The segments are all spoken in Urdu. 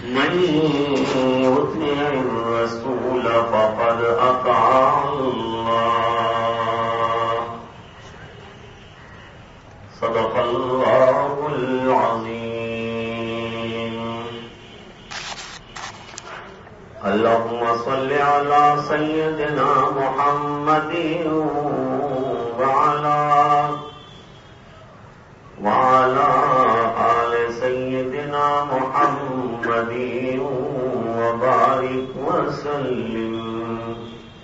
من يطع الرسول فقد أطاع الله صدق الله العظيم. اللهم صل على سيدنا محمد وعلى آل سيدنا محمد وبارك وسلم.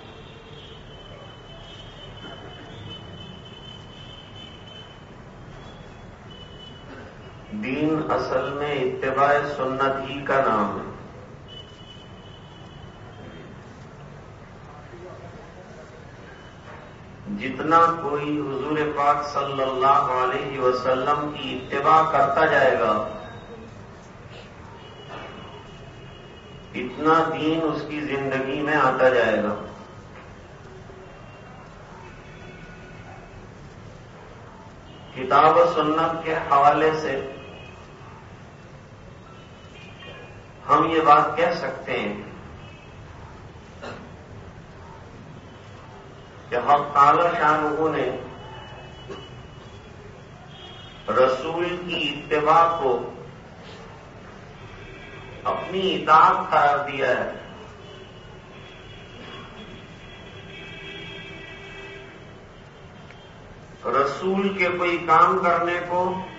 دین اصل میں اتباع سنت ہی کا نام ہے. جتنا کوئی حضور پاک صلی اللہ علیہ وسلم کی اتباع کرتا جائے گا اتنا دین اس کی زندگی میں آتا جائے گا. کتاب و سنت کے حوالے سے ہم یہ بات کہہ سکتے ہیں کہ حق تعالی شانہ نے رسول کی اتباع کو اپنی اطاعت قرار دیا ہے. رسول کے کوئی کام کرنے کو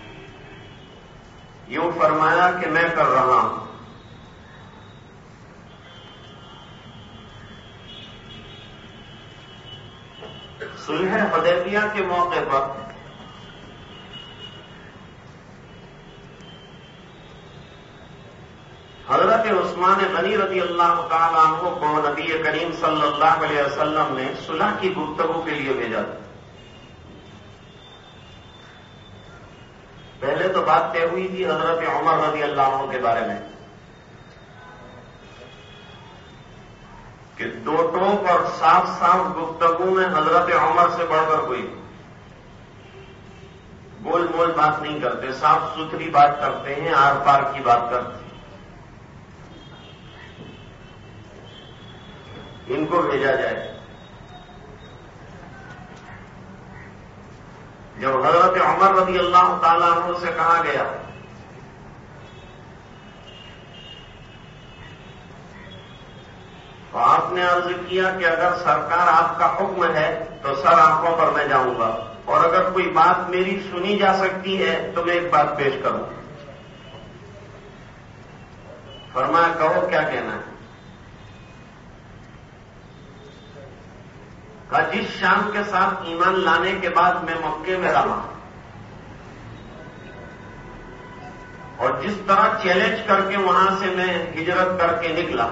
یوں فرمایا کہ میں کر رہا ہوں. صلح حدیبیہ کے موقع پر حضرت عثمان غنی رضی اللہ تعالیٰ عنہ کو نبی کریم صلی اللہ علیہ وسلم نے صلح کی گفتگو کے لیے بھیجا تھا. پہلے تو بات طے ہوئی تھی حضرت عمر رضی اللہ عنہ کے بارے میں کہ دو ٹوک اور صاف صاف گفتگو میں حضرت عمر سے بڑھ کر کوئی گول مول بات نہیں کرتے، صاف ستھری بات کرتے ہیں، آر پار کی بات کرتے ہیں. ان کو بھیجا جائے. جب حضرت عمر رضی اللہ تعالیٰ عنہ سے کہا گیا تو آپ نے عرض کیا کہ اگر سرکار آپ کا حکم ہے تو سر آنکھوں پر میں جاؤں گا، اور اگر کوئی بات میری سنی جا سکتی ہے تو میں ایک بات پیش کروں. فرمایا کہو کیا کہنا ہے. کہا جس شان کے ساتھ ایمان لانے کے بعد میں مکے میں رہا اور جس طرح چیلنج کر کے وہاں سے میں ہجرت کر کے نکلا،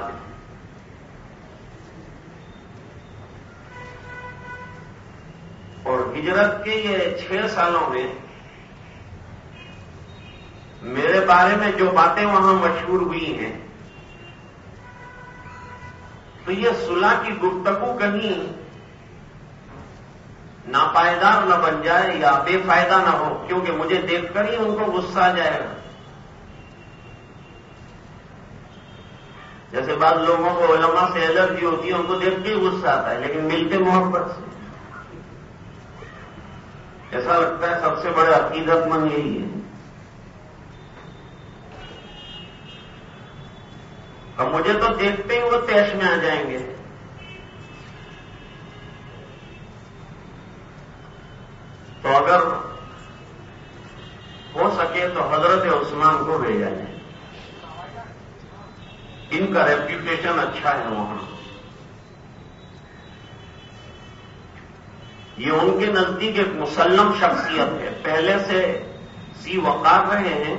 اور ہجرت کے یہ 6 سالوں میں میرے بارے میں جو باتیں وہاں مشہور ہوئی ہیں، تو یہ صلح کی گفتگو کہیں ناپائیدار نہ بن جائے یا بے فائدہ نہ ہو، کیونکہ مجھے دیکھ کر ہی ان کو غصہ آ جائے گا. جیسے بعض لوگوں کو علماء سے الرجی ہوتی ہے، ان کو دیکھ کے ہی غصہ آتا ہے، لیکن ملتے محبت سے ایسا لگتا ہے سب سے بڑے عقیدت مند یہی ہے. اب مجھے تو دیکھتے ہی وہ طیش میں آ جائیں گے. تو اگر ہو سکے تو حضرت عثمان کو بھیجا جائے. ان کا ریپوٹیشن اچھا ہے وہاں. یہ ان کے نزدیک ایک مسلم شخصیت ہے، پہلے سے سی وقار رہے ہیں،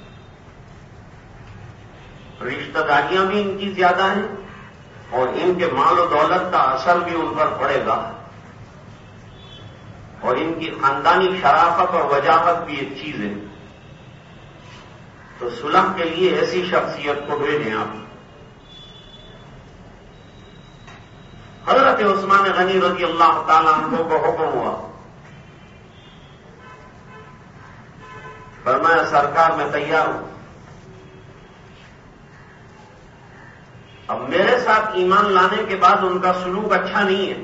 رشتہ داریاں بھی ان کی زیادہ ہیں اور ان کے مال و دولت کا اثر بھی ان پر پڑے گا، اور ان کی خاندانی شرافت اور وجاہت بھی ایک چیز ہے. تو صلح کے لیے ایسی شخصیت کو بھیجیں آپ. حضرت عثمان غنی رضی اللہ تعالیٰ عنہ کو حکم ہوا، فرمایا سرکار میں تیار ہوں. اب میرے ساتھ ایمان لانے کے بعد ان کا سلوک اچھا نہیں ہے،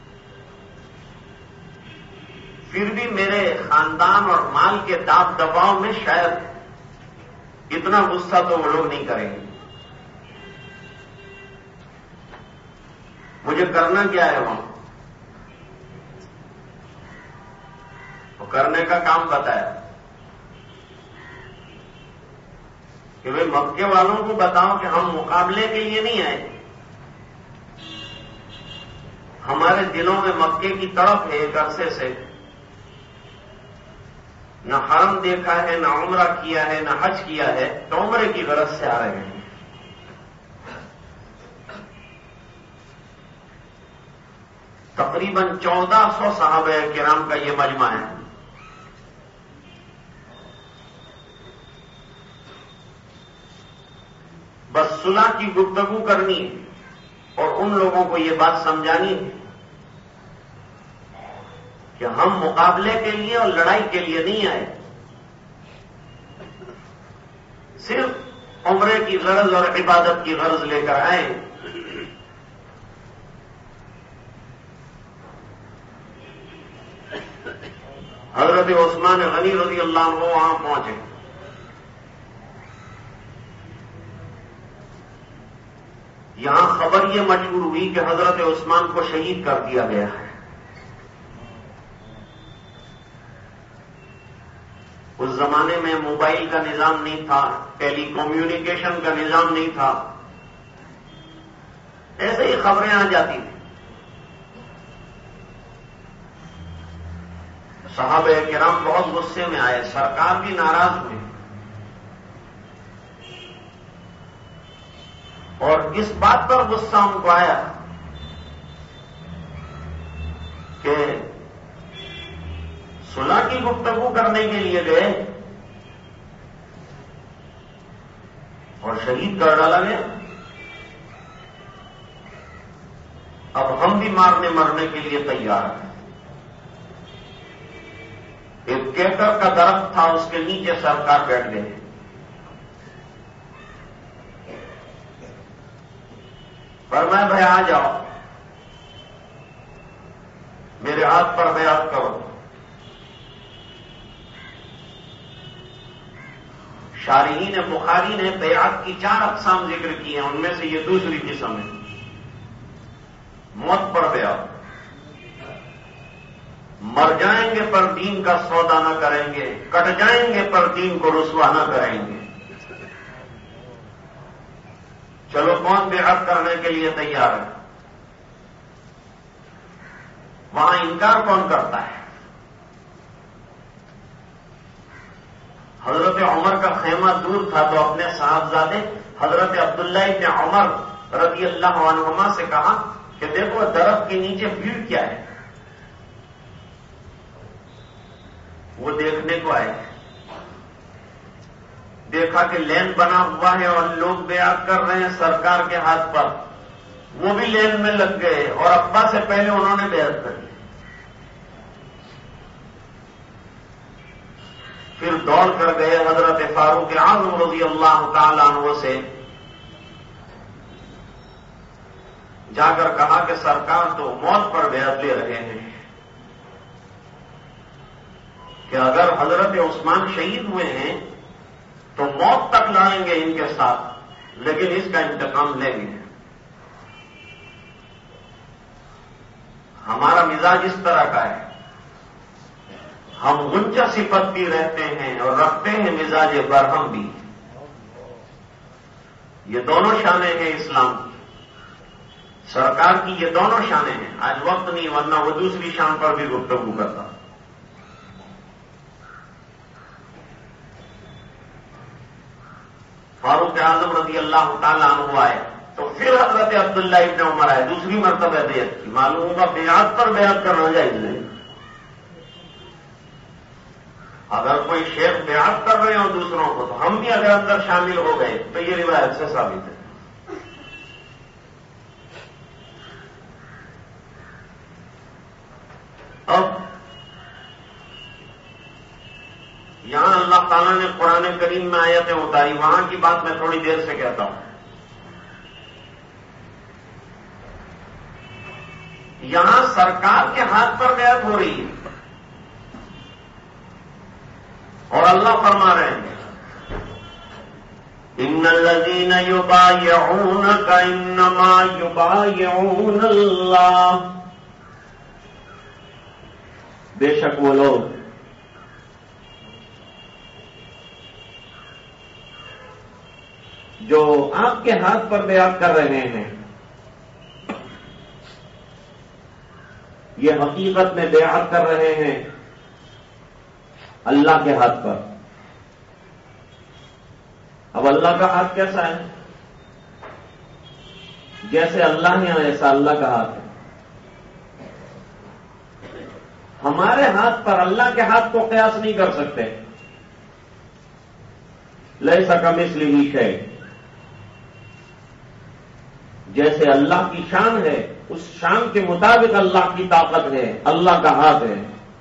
پھر بھی میرے خاندان اور مال کے داب دباؤ میں شاید اتنا غصہ تو وہ لوگ نہیں کریں گے. مجھے کرنا کیا ہے وہاں؟ وہ کرنے کا کام بتایا کہ بھائی مکے والوں کو بتاؤ کہ ہم مقابلے کے لیے نہیں آئے، ہمارے دلوں میں مکے کی طرف ہے ایک عرصے سے، نہ حرم دیکھا ہے، نہ عمرہ کیا ہے، نہ حج کیا ہے، تو عمرے کی غرض سے آ رہے ہیں. تقریباً 1400 صحابہ کرام کا یہ مجمع ہے. بس صلح کی گفتگو کرنی ہے اور ان لوگوں کو یہ بات سمجھانی ہے کہ ہم مقابلے کے لیے اور لڑائی کے لیے نہیں آئے، صرف عمرے کی غرض اور عبادت کی غرض لے کر آئے. حضرت عثمان غنی رضی اللہ عنہ وہاں پہنچے. یہاں خبر یہ مشہور ہوئی کہ حضرت عثمان کو شہید کر دیا گیا ہے. اس زمانے میں موبائل کا نظام نہیں تھا، ٹیلی کمیونیکیشن کا نظام نہیں تھا، ایسے ہی خبریں آ جاتی تھیں. صحابہ کرام بہت غصے میں آئے، سرکار بھی ناراض ہوئی، اور اس بات پر غصہ ان کو آیا کہ صلح کی گفتگو کرنے کے لیے گئے اور شہید کر ڈالا گیا. اب ہم بھی مارنے مرنے کے لیے تیار ہیں. ایک کیکر کا درخت تھا، اس کے نیچے سرکار بیٹھ گئے. فرمایا بھائی آ جاؤ، میرے ہاتھ پر بیعت کرو. شارحین بخاری نے بیعت کی 4 اقسام ذکر کی ہیں، ان میں سے یہ دوسری قسم ہے، موت پر بیعت. مر جائیں گے پر دین کا سودا نہ کریں گے، کٹ جائیں گے پر دین کو رسوا نہ کریں گے. چلو کون بیعت کرنے کے لیے تیار ہے؟ وہاں انکار کون کرتا ہے؟ حضرت عمر کا خیمہ دور تھا تو اپنے صاحبزادے حضرت عبداللہ ابن عمر رضی اللہ عنہما سے کہا کہ دیکھو درخت کے نیچے بھیڑ کیا ہے. وہ دیکھنے کو آئے، دیکھا کہ لین بنا ہوا ہے اور لوگ بیعت کر رہے ہیں سرکار کے ہاتھ پر، وہ بھی لین میں لگ گئے اور ابا سے پہلے انہوں نے بیعت کر لی. پھر دوڑ کر گئے حضرت فاروق اعظم رضی اللہ تعالی عنہ سے، جا کر کہا کہ سرکار تو موت پر بیعت لے رہے ہیں کہ اگر حضرت عثمان شہید ہوئے ہیں تو موت تک لڑیں گے ان کے ساتھ، لیکن اس کا انتقام لیں گے. ہمارا مزاج اس طرح کا ہے، ہم غنچہ صفت بھی رہتے ہیں اور رکھتے ہیں مزاج برہم بھی. یہ دونوں شانیں ہیں اسلام کی، سرکار کی یہ دونوں شانیں ہیں. آج وقت نہیں ورنہ وہ دوسری شان پر بھی گفتگو کرتا. فاروق اعظم رضی اللہ تعالیٰ عنہ آئے تو پھر حضرت عبداللہ ابن عمر آئے، دوسری مرتبہ بیعت کی. معلوم ہوگا بیعت پر بیعت کرنا جائز نہیں. اگر کوئی شیخ بیعت کر رہے ہوں دوسروں کو تو ہم بھی اگر اندر شامل ہو گئے تو یہ روایت سے ثابت ہے. اب یہاں اللہ تعالیٰ نے قرآن کریم میں آیتیں اتاری، وہاں کی بات میں تھوڑی دیر سے کہتا ہوں. یہاں سرکار کے ہاتھ پر بیعت ہو رہی ہے اور اللہ فرما رہے ہیں ان الذین یبایعونک انما یبایعون اللہ، بے شک وہ لوگ جو آپ کے ہاتھ پر بیعت کر رہے ہیں یہ حقیقت میں بیعت کر رہے ہیں اللہ کے ہاتھ پر۔ اب اللہ کا ہاتھ کیسا ہے؟ جیسے اللہ نے ایسا اللہ کا ہاتھ ہے۔ ہمارے ہاتھ پر اللہ کے ہاتھ کو قیاس نہیں کر سکتے۔ لیس کمثلہ شیء، جیسے اللہ کی شان ہے اس شان کے مطابق اللہ کی طاقت ہے، اللہ کا ہاتھ ہے۔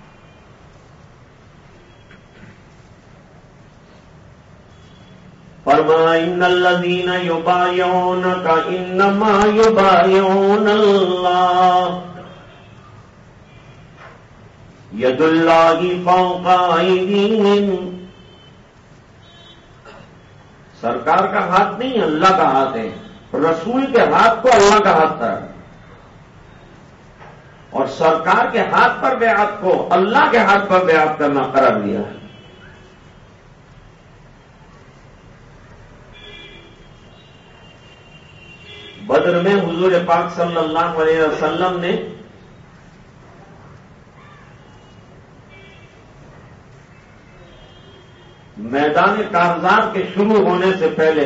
فرمایا ان الذین یبایعونک انما یبایعون اللہ ید اللہ فوق ایدیہم، سرکار کا ہاتھ نہیں اللہ کا ہاتھ ہے، رسول کے ہاتھ کو اللہ کا ہاتھ تھا اور سرکار کے ہاتھ پر بیعت کو اللہ کے ہاتھ پر بیعت کرنا قرار دیا ہے۔ بدر میں حضور پاک صلی اللہ علیہ وسلم نے میدان کارزار کے شروع ہونے سے پہلے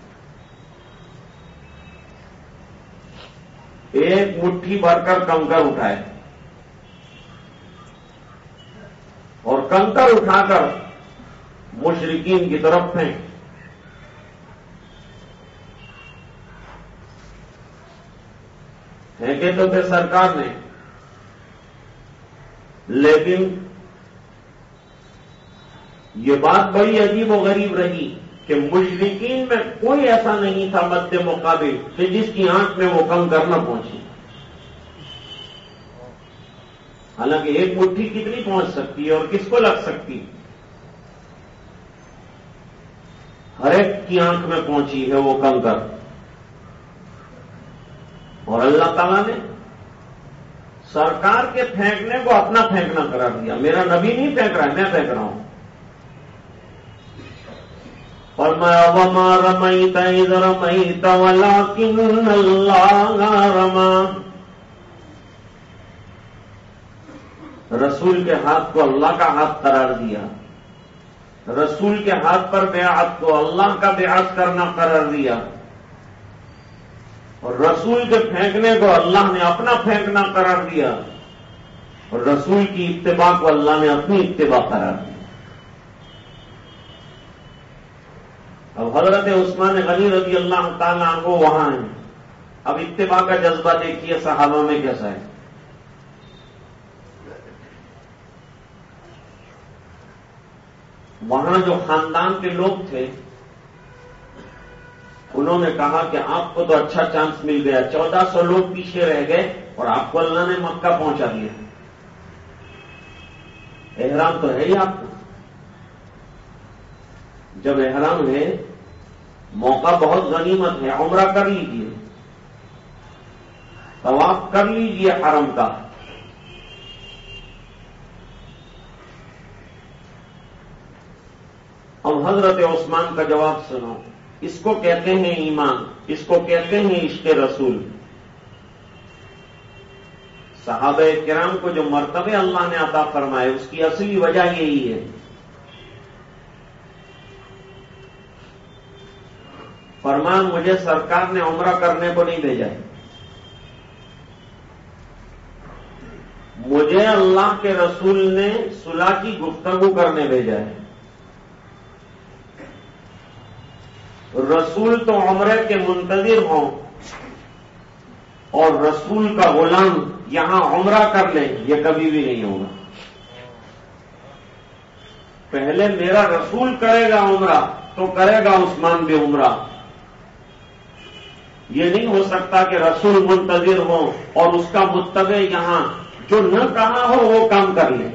ایک مٹھی بھر کر کنکر اٹھائے اور کنکر اٹھا کر مشرکین کی طرف پھینک۔ پھینکے تو تھے سرکار نے، لیکن یہ بات بڑی عجیب و غریب رہی کہ مشرکین میں کوئی ایسا نہیں تھا مد مقابل کہ جس کی آنکھ میں وہ کنکر نہ پہنچی۔ حالانکہ ایک مٹھی کتنی پہنچ سکتی ہے اور کس کو لگ سکتی، ہر ایک کی آنکھ میں پہنچی ہے وہ کنکر۔ اور اللہ تعالیٰ نے سرکار کے پھینکنے کو اپنا پھینکنا قرار دیا۔ میرا نبی نہیں پھینک رہا ہے، میں پھینک رہا ہوں۔ فرمایا وما رمیت اذ رمیت ولکن اللہ رمی، رسول کے ہاتھ کو اللہ کا ہاتھ قرار دیا، رسول کے ہاتھ پر بیعت کو اللہ کا بیعت کرنا قرار دیا، اور رسول کے پھینکنے کو اللہ نے اپنا پھینکنا قرار دیا، اور رسول کی اتباع کو اللہ نے اپنی اتباع قرار دیا۔ اب حضرت عثمان غنی رضی اللہ تعالیٰ عنہ وہاں ہیں، اب اتباع کا جذبہ دیکھیے صحابہ میں کیسا ہے۔ وہاں جو خاندان کے لوگ تھے انہوں نے کہا کہ آپ کو تو اچھا چانس مل گیا، 1400 لوگ پیچھے رہ گئے اور آپ کو اللہ نے مکہ پہنچا دیا، احرام تو ہے ہی آپ کو، جب احرام ہے موقع بہت غنیمت ہے، عمرہ کر لیجئے، طواف کر لیجئے حرم کا۔ اب حضرت عثمان کا جواب سنو، اس کو کہتے ہیں ایمان، اس کو کہتے ہیں عشق رسول۔ صحابہ کرام کو جو مرتبے اللہ نے عطا فرمائے اس کی اصلی وجہ یہی ہے۔ فرمان مجھے سرکار نے عمرہ کرنے کو نہیں بھیجا ہے، مجھے اللہ کے رسول نے صلح کی گفتگو کرنے بھیجا ہے۔ رسول تو عمرے کے منتظر ہوں اور رسول کا غلام یہاں عمرہ کر لے، یہ کبھی بھی نہیں ہوگا۔ پہلے میرا رسول کرے گا عمرہ تو کرے گا عثمان بھی عمرہ، یہ نہیں ہو سکتا کہ رسول منتظر ہو اور اس کا متبع یہاں جو نہ کہا ہو وہ کام کر لے.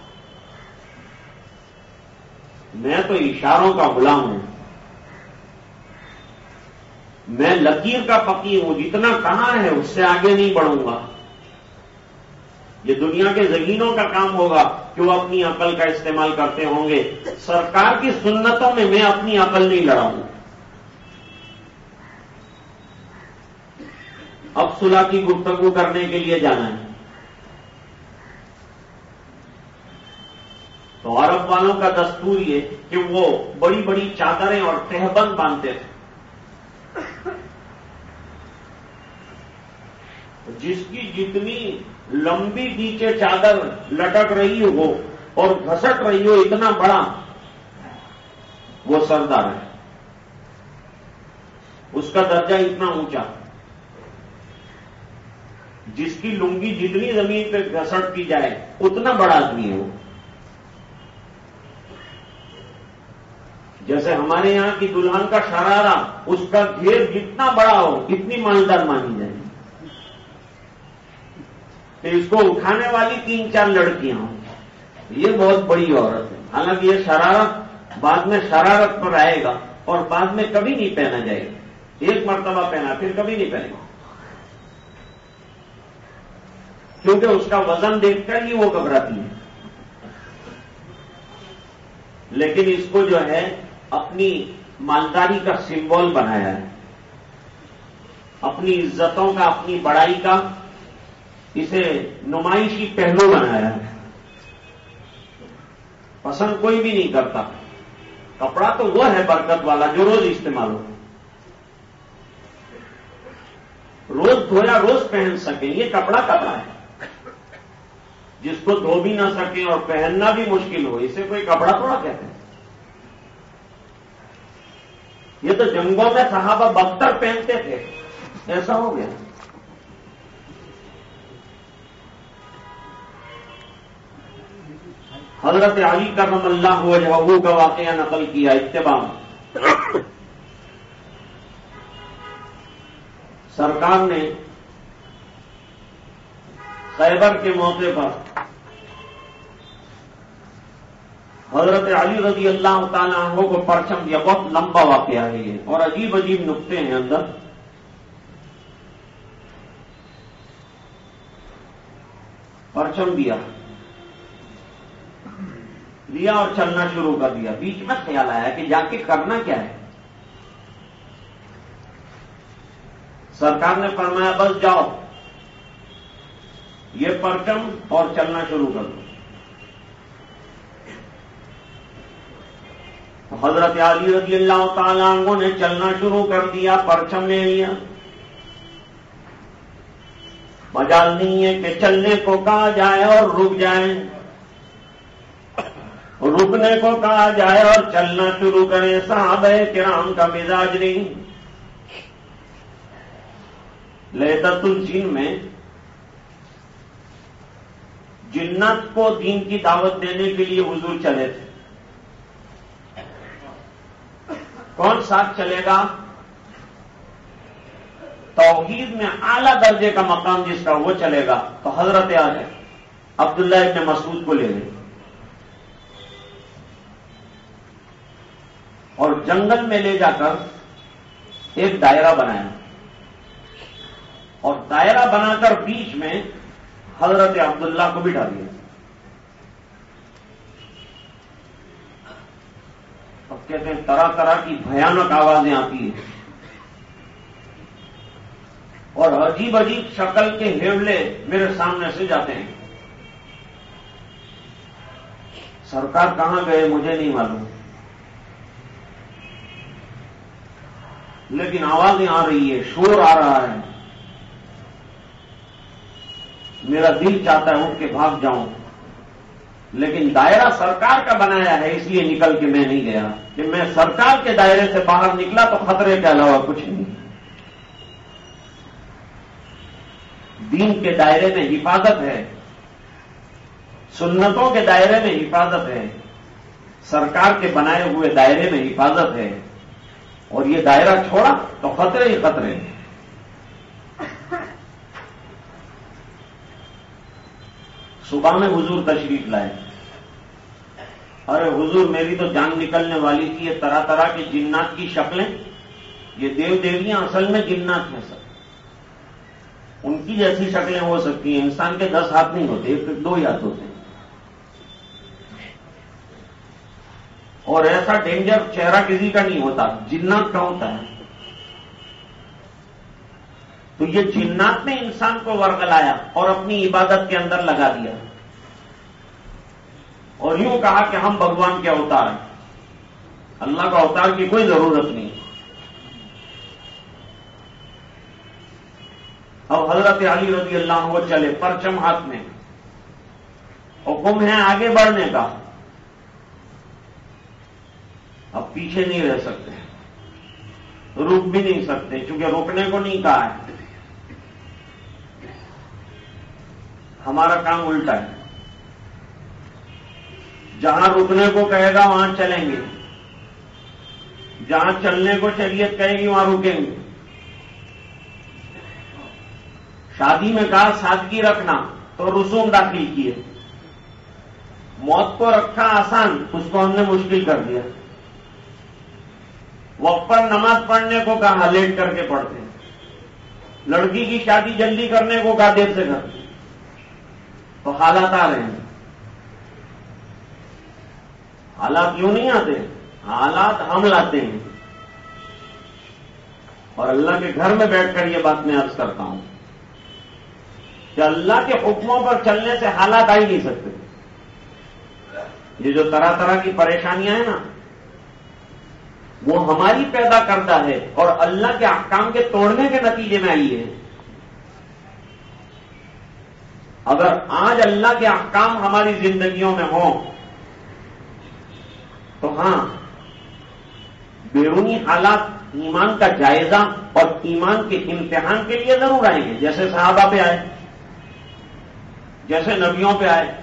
میں تو اشاروں کا غلام ہوں، میں لکیر کا فقیر ہوں، جتنا کہا ہے اس سے آگے نہیں بڑھوں گا. یہ دنیا کے ذہینوں کا کام ہوگا کہ وہ اپنی عقل کا استعمال کرتے ہوں گے. سرکار کی سنتوں میں میں اپنی عقل نہیں لڑاؤں. اب صلح کی گفتگو کرنے کے لیے جانا ہے تو عرب والوں کا دستور یہ کہ وہ بڑی بڑی چادریں اور تہبند باندھتے تھے. جس کی جتنی لمبی نیچے چادر لٹک رہی ہو اور گھسٹ رہی ہو اتنا بڑا وہ سردار ہے، اس کا درجہ اتنا اونچا. جس کی لنگی جتنی زمین پہ گھسٹتی جائے اتنا بڑا آدمی ہے وہ. جیسے ہمارے یہاں کی دلہن کا شرارہ، اس کا گھیر جتنا بڑا ہو اتنی مالدار مانی جائے. تو اس کو اٹھانے والی 3-4 لڑکیاں ہوں، یہ بہت بڑی عورت ہے. حالانکہ یہ شرارت بعد میں شرارت پر آئے گا اور بعد میں کبھی نہیں پہنا جائے گا. ایک مرتبہ پہنا پھر کبھی نہیں پہنے گا، کیونکہ اس کا وزن دیکھ کر ہی وہ گھبراتی ہے. لیکن اس کو جو ہے اپنی مالداری کا سمبول بنایا ہے، اپنی عزتوں کا، اپنی بڑائی کا اسے نمائشی پہلو بنایا ہے. پسند کوئی بھی نہیں کرتا. کپڑا تو وہ ہے برکت والا جو روز استعمال ہو، روز دھویا روز پہن سکیں. یہ کپڑا ہے، جس کو دھو بھی نہ سکیں اور پہننا بھی مشکل ہو، اسے کوئی کپڑا تھوڑا کہتے ہیں. یہ تو جنگوں میں صحابہ بختر پہنتے تھے، ایسا ہو گیا. حضرت علی کرم اللہ وجہہ کا واقعہ نقل کیا اتباع. سرکار نے خیبر کے موقع پر حضرت علی رضی اللہ تعالیٰ عنہ کو پرچم دیا. بہت لمبا واقعہ ہے یہ اور عجیب عجیب نقطے ہیں اندر. پرچم دیا اور چلنا شروع کر دیا. بیچ میں خیال آیا کہ جا کے کرنا کیا ہے. سرکار نے فرمایا بس جاؤ، یہ پرچم اور چلنا شروع کر دو. حضرت علی رضی اللہ تعالیٰ عنہ نے چلنا شروع کر دیا، پرچم لے لیا. مجال نہیں ہے کہ چلنے کو کہا جائے اور رک جائیں، رکنے کو کہا جائے اور چلنا شروع کریں. صحابہ کرام کا مزاج نہیں. لذت الجن میں جنت کو دین کی دعوت دینے کے لیے حضور چلے تھے. کون ساتھ چلے گا؟ توحید میں اعلیٰ درجے کا مقام جس کا وہ چلے گا. تو حضرت عبداللہ ابن مسعود کو لے لیں اور جنگل میں لے جا کر ایک دائرہ بنایا اور دائرہ بنا کر بیچ میں حضرت عبداللہ کو بٹھا دیا. اب کہتے ہیں طرح طرح کی بھیانک آوازیں آتی ہیں اور عجیب عجیب شکل کے ہیولے میرے سامنے سے جاتے ہیں. سرکار کہاں گئے مجھے نہیں معلوم، لیکن آوازیں آ رہی ہے، شور آ رہا ہے. میرا دل چاہتا ہے اٹھ کے بھاگ جاؤں، لیکن دائرہ سرکار کا بنایا ہے اس لیے نکل کے میں نہیں گیا. کہ میں سرکار کے دائرے سے باہر نکلا تو خطرے کے علاوہ کچھ نہیں. دین کے دائرے میں حفاظت ہے، سنتوں کے دائرے میں حفاظت ہے، سرکار کے بنائے ہوئے دائرے میں حفاظت ہے. اور یہ دائرہ چھوڑا تو خطرے ہی خطرے. صبح میں حضور تشریف لائے. ارے حضور میری تو جان نکلنے والی تھی، یہ طرح طرح کی جنات کی شکلیں، یہ دیو دیویاں اصل میں جنات ہیں سب. ان کی جیسی شکلیں ہو سکتی ہیں، انسان کے 10 ہاتھ نہیں ہوتے، 1-2 ہی ہاتھ ہوتے ہیں. اور ایسا ڈینجر چہرہ کسی کا نہیں ہوتا، جنات کا ہوتا ہے. تو یہ جنات نے انسان کو ورگلایا اور اپنی عبادت کے اندر لگا دیا اور یوں کہا کہ ہم بھگوان کے اوتار ہیں. اللہ کا اوتار کی کوئی ضرورت نہیں. اب حضرت علی رضی اللہ عنہ چلے پرچم ہاتھ میں، حکم ہے آگے بڑھنے کا، اب پیچھے نہیں رہ سکتے، رک بھی نہیں سکتے چونکہ روکنے کو نہیں کہا ہے. ہمارا کام الٹا ہے، جہاں رکنے کو کہے گا وہاں چلیں گے، جہاں چلنے کو شریعت کہے گی وہاں رکیں گے. شادی میں کہا سادگی رکھنا تو رسوم داخل کیے، موت کو رکھا آسان، اس کو ہم نے مشکل کر دیا. وقت پر نماز پڑھنے کو کہا لیٹ کر کے پڑھتے ہیں، لڑکی کی شادی جلدی کرنے کو کہا دیر سے کرتے ہیں. تو حالات آ رہے ہیں. حالات یوں نہیں آتے، حالات ہم لاتے ہیں. اور اللہ کے گھر میں بیٹھ کر یہ بات میں عرض کرتا ہوں کہ اللہ کے حکموں پر چلنے سے حالات آ ہی نہیں سکتے. یہ جو طرح طرح کی پریشانیاں ہیں نا، وہ ہماری پیدا کرتا ہے اور اللہ کے احکام کے توڑنے کے نتیجے میں آئی ہے. اگر آج اللہ کے احکام ہماری زندگیوں میں ہوں تو ہاں، بیرونی حالات ایمان کا جائزہ اور ایمان کے امتحان کے لیے ضرور آئیں گے، جیسے صحابہ پہ آئے، جیسے نبیوں پہ آئے.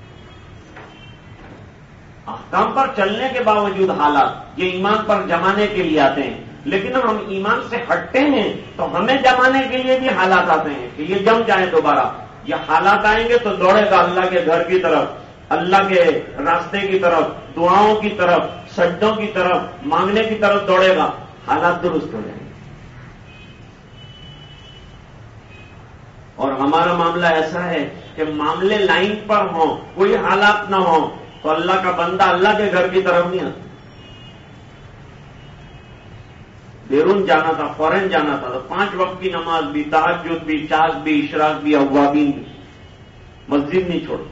احکام پر چلنے کے باوجود حالات یہ ایمان پر جمانے کے لیے آتے ہیں، لیکن ہم ایمان سے ہٹتے ہیں تو ہمیں جمانے کے لیے بھی حالات آتے ہیں کہ یہ جم جائیں دوبارہ. یہ حالات آئیں گے تو دوڑے گا اللہ کے گھر کی طرف، اللہ کے راستے کی طرف، دعاؤں کی طرف، سجدوں کی طرف، مانگنے کی طرف دوڑے گا. حالات درست ہو جائیں گے. اور ہمارا معاملہ ایسا ہے کہ معاملے لائن پر ہوں، کوئی حالات نہ ہوں تو اللہ کا بندہ اللہ کے گھر کی طرف نہیں آتا. بیرون جانا تھا، فورن جانا تھا تو 5 وقت کی نماز بھی، تہجد بھی، چاش بھی، اشراق بھی، اوابین بھی، مسجد نہیں چھوڑ.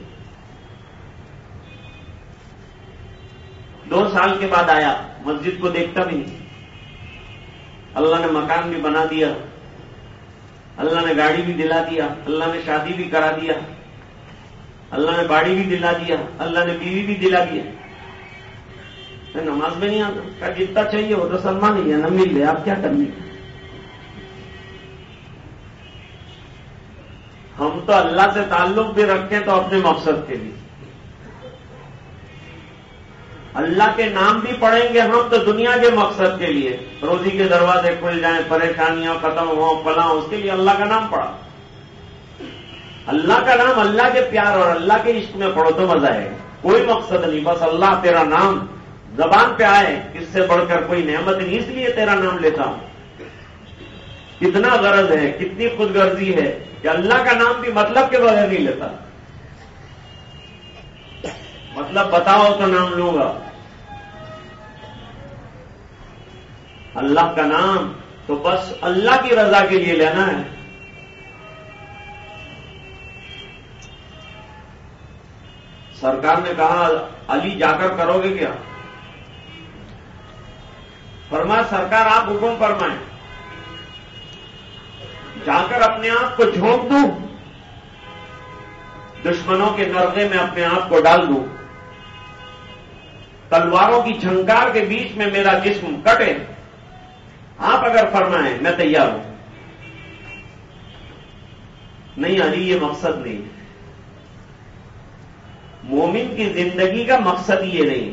2 سال کے بعد آیا، مسجد کو دیکھتا بھی نہیں. اللہ نے مکان بھی بنا دیا، اللہ نے گاڑی بھی دلا دیا، اللہ نے شادی بھی کرا دیا، اللہ نے باڑی بھی دلا دیا، اللہ نے بیوی بھی دلا دیا. نماز میں نہیں آتا، کہا جتنا چاہیے وہ تو سلمان ہی ہے نا، مل لے، آپ کیا کرنی. ہم تو اللہ سے تعلق بھی رکھیں تو اپنے مقصد کے لیے، اللہ کے نام بھی پڑھیں گے ہم تو دنیا کے مقصد کے لیے، روزی کے دروازے کھل جائیں، پریشانیاں ختم ہوں، فلاں، اس کے لیے اللہ کا نام پڑھا. اللہ کا نام اللہ کے پیار اور اللہ کے عشق میں پڑھو تو مزہ ہے. کوئی مقصد نہیں، بس اللہ تیرا نام زبان پہ آئے، اس سے بڑھ کر کوئی نعمت نہیں، اس لیے تیرا نام لیتا ہوں. کتنا غرض ہے، کتنی خود غرضی ہے کہ اللہ کا نام بھی مطلب کے بغیر نہیں لیتا. مطلب بتاؤ تو نام لوں گا. اللہ کا نام تو بس اللہ کی رضا کے لیے لینا ہے. سرکار نے کہا علی جا کر کرو گے کیا؟ فرمایا سرکار آپ حکم فرمائیں، جا کر اپنے آپ کو جھونک دوں، دشمنوں کے نرغے میں اپنے آپ کو ڈال دوں، تلواروں کی جھنکار کے بیچ میں میرا جسم کٹے، آپ اگر فرمائیں میں تیار ہوں. نہیں علی یہ مقصد نہیں ہے. مومن کی زندگی کا مقصد یہ نہیں ہے.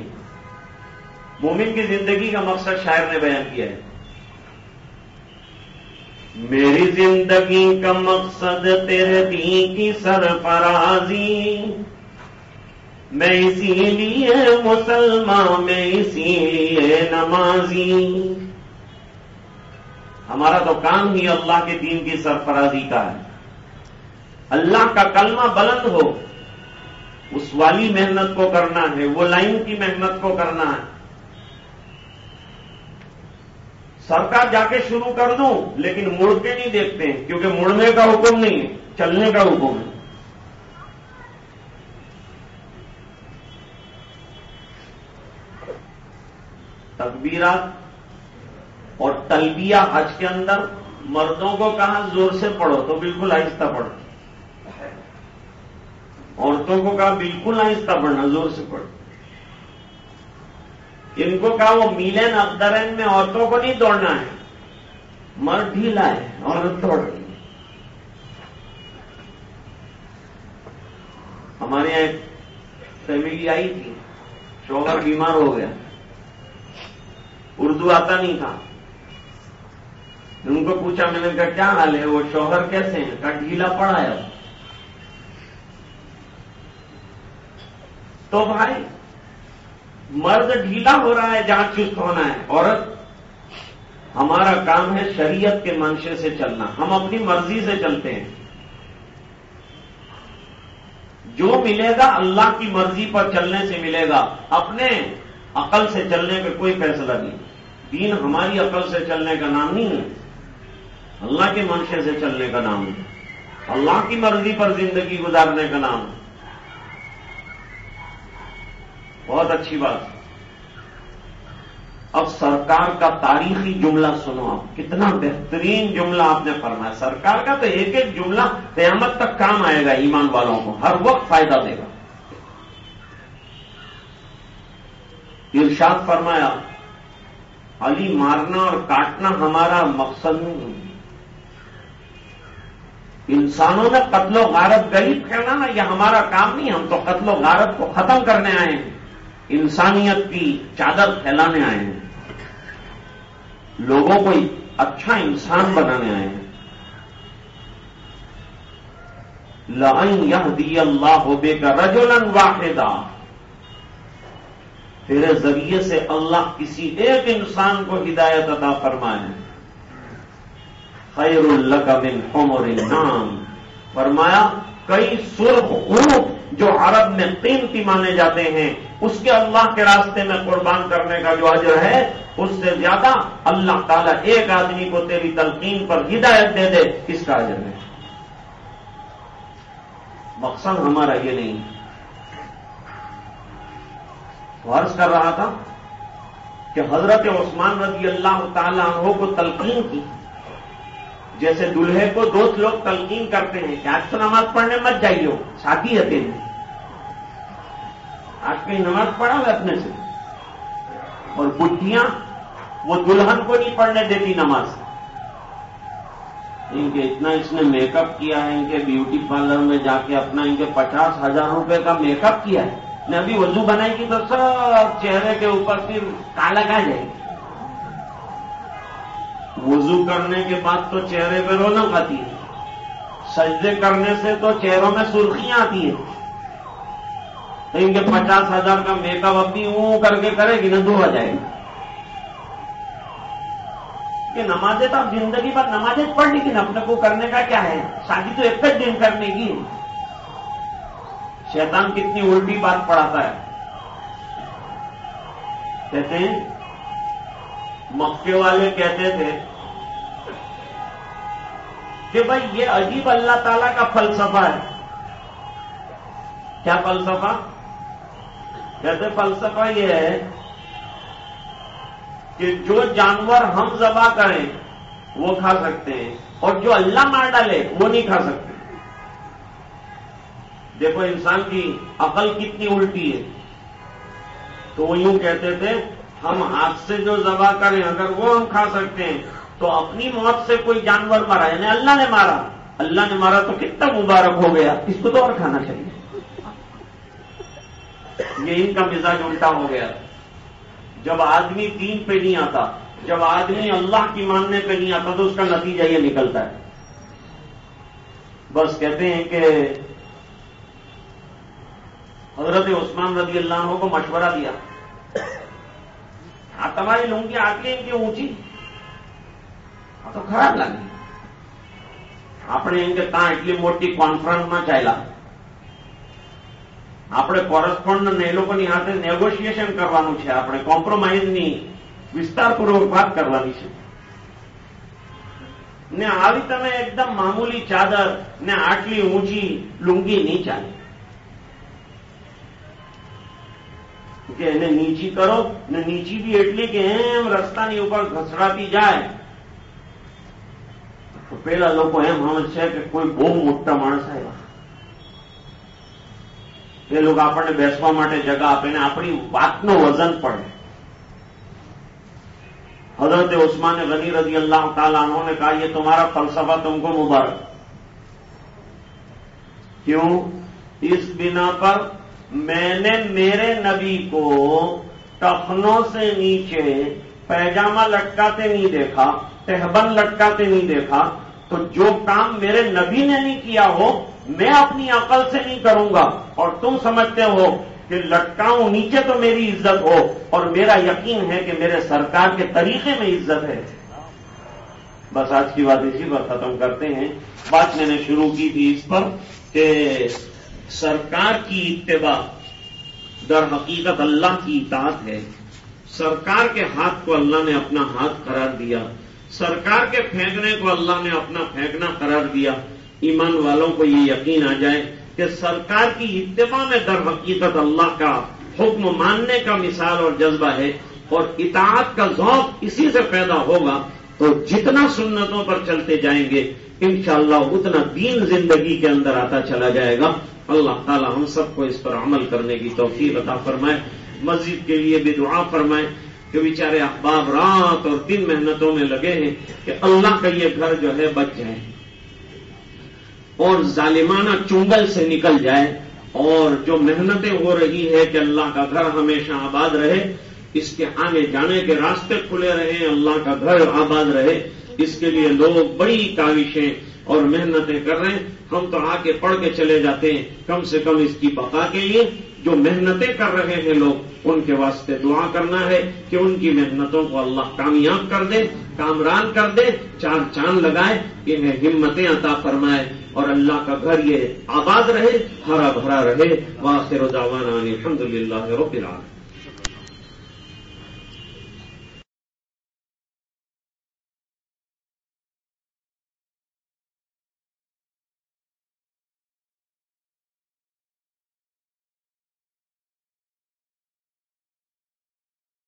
مومن کی زندگی کا مقصد شاعر نے بیان کیا ہے. میری زندگی کا مقصد تیرے دین کی سرفرازی، میں اسی لیے مسلمان، میں اسی لیے نمازی۔ ہمارا تو کام ہی اللہ کے دین کی سرفرازی کا ہے۔ اللہ کا کلمہ بلند ہو، اس والی محنت کو کرنا ہے، وہ لائن کی محنت کو کرنا ہے۔ سرکار جا کے شروع کر دوں لیکن مڑ کے نہیں دیکھتے ہیں، کیونکہ مڑنے کا حکم نہیں ہے، چلنے کا حکم ہے۔ تکبیرات اور تلبیہ حج کے اندر مردوں کو کہا زور سے پڑھو تو بالکل آہستہ پڑھو، عورتوں کو کہا بالکل آہستہ پڑھنا، زور سے پڑھو۔ ان کو کہا وہ میلین افدرین میں عورتوں کو نہیں دوڑنا ہے، مرد ڈھیلا ہے، عورت دوڑ رہی ہے۔ ہمارے یہاں ایک فیملی آئی تھی، شوہر بیمار ہو گیا، اردو آتا نہیں تھا۔ ان کو پوچھا، میں نے کہا کیا حال ہے، وہ شوہر کیسے ہیں؟ کہا ڈھیلا پڑا ہے۔ تو بھائی مرد ڈھیلا ہو رہا ہے جہاں چست ہونا ہے، عورت ہمارا کام ہے شریعت کے منشے سے چلنا، ہم اپنی مرضی سے چلتے ہیں۔ جو ملے گا اللہ کی مرضی پر چلنے سے ملے گا، اپنے عقل سے چلنے کا کوئی فیصلہ نہیں۔ دین ہماری عقل سے چلنے کا نام نہیں ہے، اللہ کے منشے سے چلنے کا نام ہے، اللہ کی مرضی پر زندگی گزارنے کا نام ہے۔ بہت اچھی بات۔ اب سرکار کا تاریخی جملہ سنو، آپ کتنا بہترین جملہ آپ نے فرمایا۔ سرکار کا تو ایک ایک جملہ قیامت تک کام آئے گا، ایمان والوں کو ہر وقت فائدہ دے گا۔ ارشاد فرمایا، علی مارنا اور کاٹنا ہمارا مقصد نہیں ہے، انسانوں میں قتل و غارت گلی پھیلانا یہ ہمارا کام نہیں، ہم تو قتل و غارت کو ختم کرنے آئے ہیں، انسانیت کی چادر پھیلانے آئے ہیں، لوگوں کو اچھا انسان بنانے آئے ہیں۔ لَأَن يَهْدِيَ اللَّهُ بِكَ رَجُلًا وَاحِدًا، تیرے ذریعے سے اللہ کسی ایک انسان کو ہدایت عطا فرمائے، خیر لک من حمر النعم، فرمایا کئی سرخ اونٹ جو عرب میں قیمتی مانے جاتے ہیں، اس کے اللہ کے راستے میں قربان کرنے کا جو اجر ہے، اس سے زیادہ اللہ تعالیٰ ایک آدمی کو تیری تلقین پر ہدایت دے دے، اس کا اجر ہے۔ مقصد ہمارا یہ نہیں۔ عرض کر رہا تھا کہ حضرت عثمان رضی اللہ تعالیٰ عنہ کو تلقین کی، جیسے دلہے کو دوست لوگ تلقین کرتے ہیں کہ آج تو نماز پڑھنے مت جائیے، شادی ہے تیری، آج کہیں نماز پڑھا ہے اپنے سے، اور بڈھیاں وہ دلہن کو نہیں پڑھنے دیتی نماز، ان کے اتنا اس نے میک اپ کیا ہے، ان کے بیوٹی پارلر میں جا کے اپنا ان کے 50,000 روپے کا میک اپ کیا ہے، نے ابھی وضو بنائی کی تو سب چہرے کے اوپر پھر کالا آ جائے گی۔ وضو کرنے کے بعد تو چہرے پہ رونق آتی ہے، سجدے کرنے سے تو چہروں میں سرخیاں آتی ہیں، تو ان کے 50,000 کا میک اپ اپنی اون کر کے کرے گی نہ دھوا جائے گا۔ کہ نمازیں تو اب زندگی بھر نمازیں پڑھ لی، لیکن اپنے کو کرنے کا کیا ہے، شادی تو ایک دن کرنے کی ہے۔ شیطان کتنی الٹی بات پڑھاتا ہے، کہتے ہیں مکے والے کہتے تھے کہ بھائی یہ عجیب اللہ تعالیٰ کا فلسفہ ہے۔ کیا فلسفہ؟ کہتے فلسفہ یہ ہے کہ جو جانور ہم ذبح کریں وہ کھا سکتے ہیں، اور جو اللہ مار ڈالے وہ نہیں کھا سکتے۔ دیکھو انسان کی عقل کتنی الٹی ہے۔ تو وہ یوں کہتے تھے ہم ہاتھ سے جو ذبح کریں اگر وہ ہم کھا سکتے ہیں تو اپنی موت سے کوئی جانور مرا، یعنی اللہ نے مارا، اللہ نے مارا تو کتنا مبارک ہو گیا، اس کو تو اور کھانا چاہیے۔ یہ ان کا مزاج الٹا ہو گیا۔ جب آدمی دین پہ نہیں آتا، جب آدمی اللہ کی ماننے پہ نہیں آتا تو اس کا نتیجہ یہ نکلتا ہے. بس کہتے ہیں کہ حضرت عثمان رضی اللہ عنہ کو مشورہ دیا، تمہاری لنگی آتی ہے کہ اونچی تو خراب لگی، આપણે એમ કે ત્યાં એટલી મોટી કોન્ફરન્સમાં ચાલ્યા، આપણે કોરસ્પોન્ડન્ટ એ લોકોની સાથે નેગોશિએશન કરવાનું છે، આપણે કોમ્પ્રોમાઇઝની વિસ્તારપૂર્વક વાત કરવાની છે. ને આવી તમે એકદમ મામૂલી ચાદર ને આટલી ઊંચી લુંગી નહીં ચાલે કે એને નીચી કરો ને નીચી બી એટલી કે એમ રસ્તાની ઉપર ઘસડાતી જાય તો પેલા લોકો એમ સમજશે કે કોઈ બહુ મોટા માણસ આવ્યા. એ લોકો આપણને બેસવા માટે જગા આપે ને આપણી વાતનો વજન પડે. حضرت عثمان غنی رضی اللہ تعالیٰ عنہ نے کہا یہ تمہارا فلسفہ تم کو مبارک. کیوں؟ اس بنا پر میں نے میرے نبی کو ٹخنوں سے نیچے پیجامہ لٹکاتے نہیں دیکھا، تہبند لٹکاتے نہیں دیکھا، تو جو کام میرے نبی نے نہیں کیا ہو میں اپنی عقل سے نہیں کروں گا. اور تم سمجھتے ہو کہ لٹکاؤں نیچے تو میری عزت ہو، اور میرا یقین ہے کہ میرے سرکار کے طریقے میں عزت ہے. بس آج کی بات اسی پر ختم کرتے ہیں. بات میں نے شروع کی تھی اس پر کہ سرکار کی اتباع در حقیقت اللہ کی اطاعت ہے. سرکار کے ہاتھ کو اللہ نے اپنا ہاتھ قرار دیا، سرکار کے پھینکنے کو اللہ نے اپنا پھینکنا قرار دیا. ایمان والوں کو یہ یقین آ جائے کہ سرکار کی اتباع میں در حقیقت اللہ کا حکم ماننے کا مثال اور جذبہ ہے، اور اطاعت کا ذوق اسی سے پیدا ہوگا. تو جتنا سنتوں پر چلتے جائیں گے انشاءاللہ اتنا دین زندگی کے اندر آتا چلا جائے گا. اللہ تعالی ہم سب کو اس پر عمل کرنے کی توفیق عطا فرمائے. مسجد کے لیے بھی دعا فرمائے کہ بیچارے احباب رات اور دن محنتوں میں لگے ہیں کہ اللہ کا یہ گھر جو ہے بچ جائے اور ظالمانہ چنگل سے نکل جائے، اور جو محنتیں ہو رہی ہے کہ اللہ کا گھر ہمیشہ آباد رہے، اس کے آنے جانے کے راستے کھلے رہیں، اللہ کا گھر آباد رہے. اس کے لیے لوگ بڑی کاوشیں اور محنتیں کر رہے ہیں. ہم تو آ کے پڑھ کے چلے جاتے ہیں. کم سے کم اس کی بقا کے لیے جو محنتیں کر رہے ہیں لوگ ان کے واسطے دعا کرنا ہے کہ ان کی محنتوں کو اللہ کامیاب کر دے، کامران کر دے، چار چاند لگائے، انہیں ہمتیں عطا فرمائے اور اللہ کا گھر یہ آباد رہے، ہرا بھرا رہے. وآخر دعوانا الحمدللہ رب العالمین.